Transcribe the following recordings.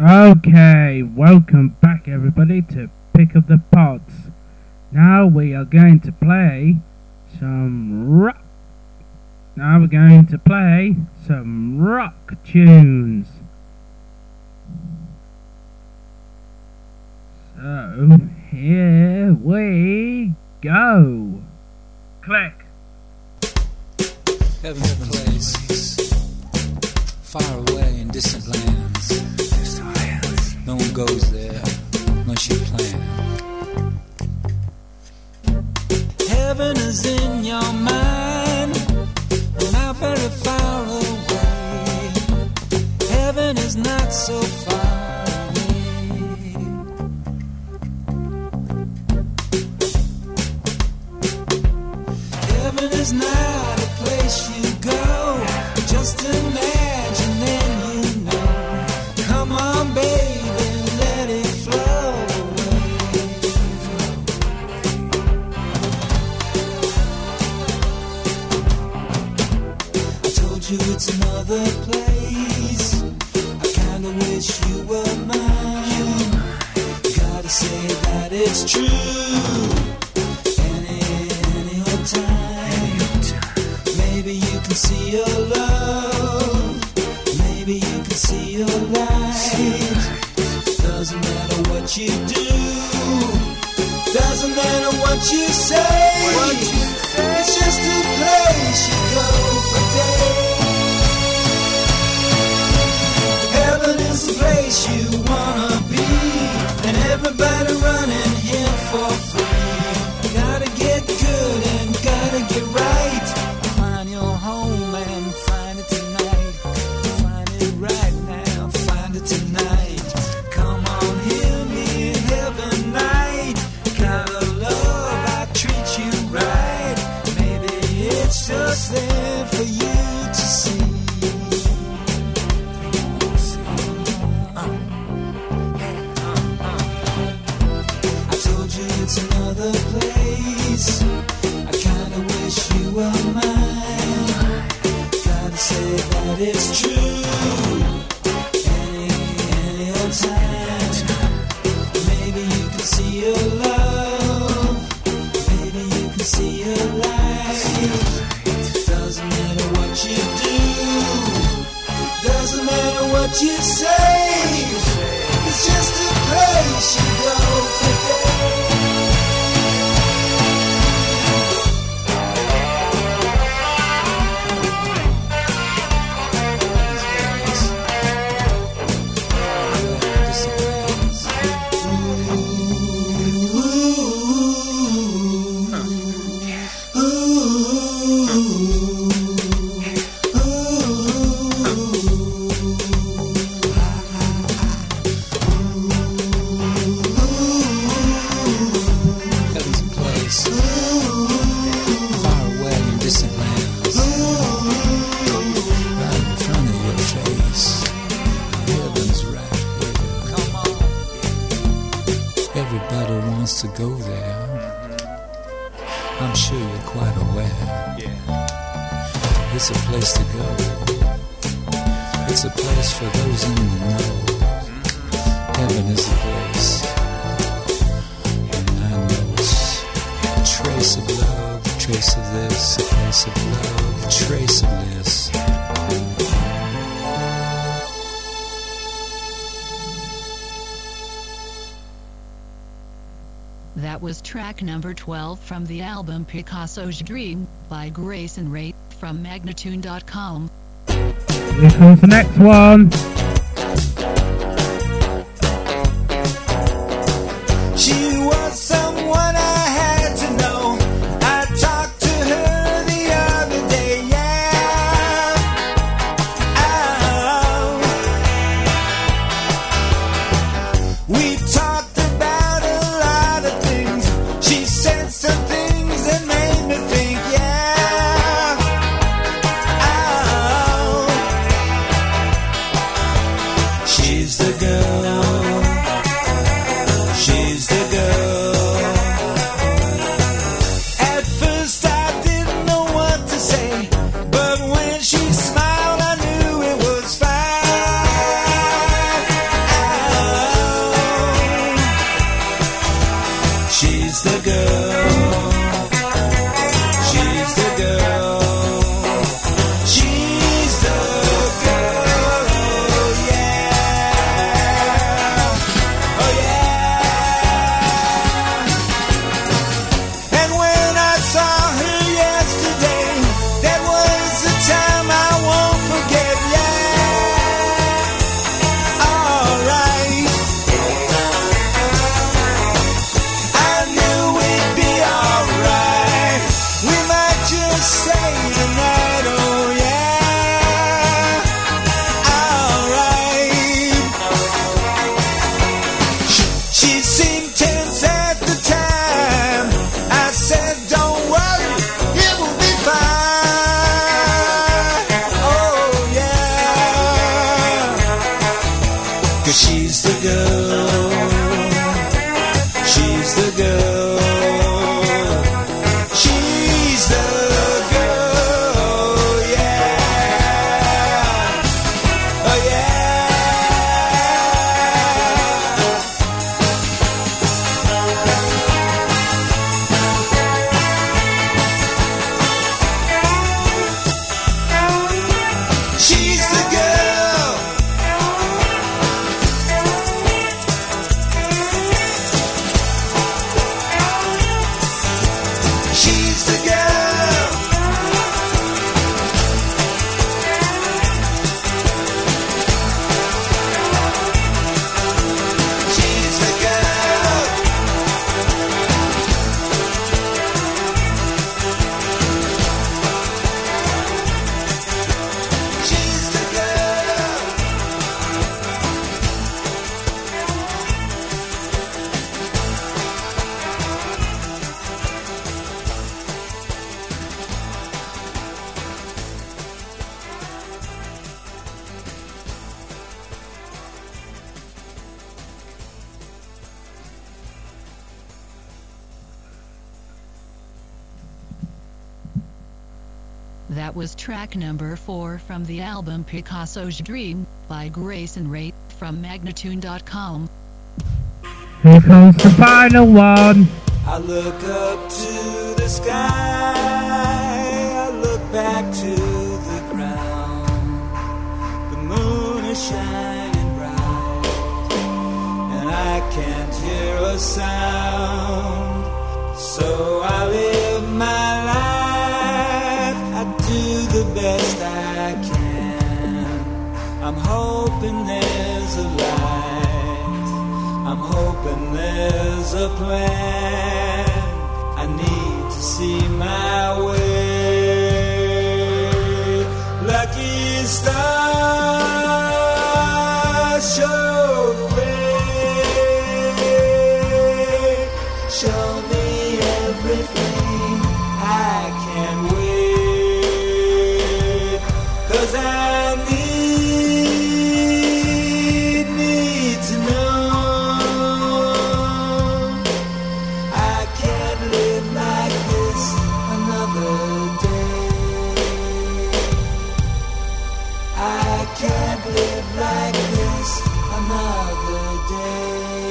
Okay, welcome back everybody to Pick Up the Pods. Now we are going to play some rock. Now we're going to play some rock tunes. So here we go. Click. Heaven's a place far away in distant lands. No one goes there unless you plan. Heaven is in your mind, not very far away. Heaven is not so far away. Heaven is not a place you go, just imagine then you know. Come on, baby. It's another place. I kinda wish you were mine. Gotta say that it's true. Any old time. Maybe you can see your love. Maybe you can see your light. Doesn't matter what you do. Doesn't matter what you say. It's just a place you go for days. Heaven is the place you wanna be, and everybody running here for free. Gotta get good and gotta get right. Find your home and find it tonight. Find it right now, find it tonight. Come on, hear me in heaven night. Kind of love, I treat you right. Maybe it's just there for you to see. It's another place. I kinda wish you were mine. Gotta say that it's true. Any old time. Maybe you can see your love. Maybe you can see your light. Doesn't matter what you do. Doesn't matter what you say. It's just a place you go for days. To go there, I'm sure you're quite aware. Yeah. It's a place to go. It's a place for those in the know. Heaven is a place, and I know it's a trace of love, a trace of this, a place of love, a trace of this. That was track number 12 from the album Picasso's Dream by Grace and Ray from Magnatune.com. Here comes the next one. She was someone I had to know. I talked to her the other day, yeah. Oh. We talked about a lot of things. She said some things that made me think, yeah. Oh. 'cause she's the girl. She's the girl. She's the girl, yeah. Oh yeah. She's the girl. She's the girl. She's the girl. She's the girl. That was track number 4 from the album Picasso's Dream by Grayson Ray from Magnatune.com. Here comes the final one. I look up to the sky, I look back to the ground. The moon is shining bright, and I can't hear a sound. So I live my life, I do the best I can. I'm hoping there's a light, I'm hoping there's a plan. I need to see my way. Lucky star, show the way. Show me everything, I can't wait. 'Cause I need to know. I can't live like this another day. I can't live like this another day.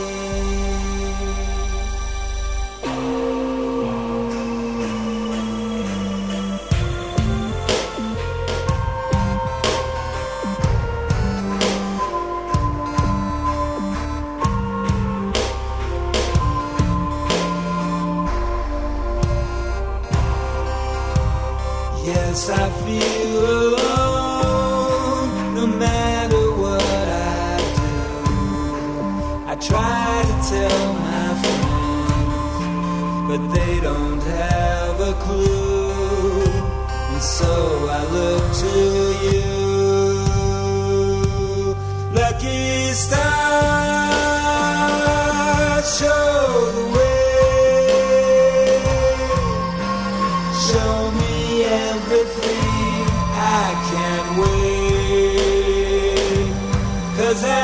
Yes, I feel alone, no matter what I do. I try to tell my friends, but they don't have a clue. And so I look to you. Lucky star, show the way. Show me everything, I can't wait. 'Cause I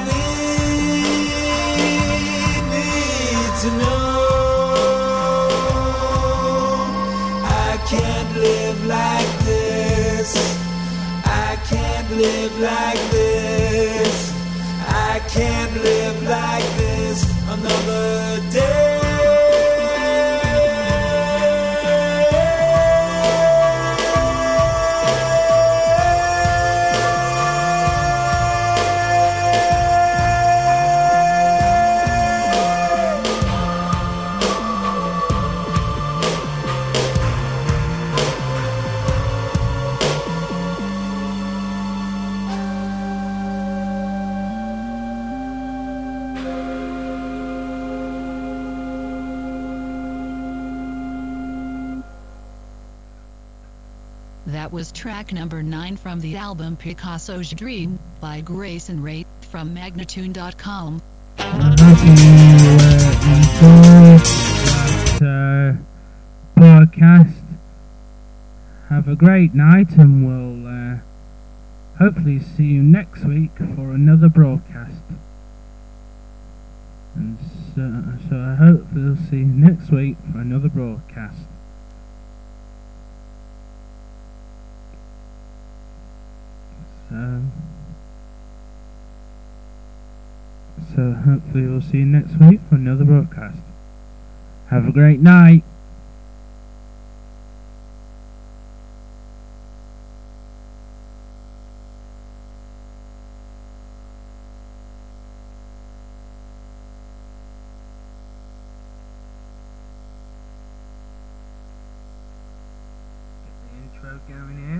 need to know. I can't live like this, I can't live like this, I can't live like this another day. That was track number 9 from the album Picasso's Dream by Grayson Ray from Magnatune.com. I hope you enjoyed that podcast. Have a great night, and we'll hopefully see you next week for another broadcast. And so I hope we'll see you next week for another broadcast. So hopefully we'll see you next week for another broadcast. Have a great night. Get the intro going here.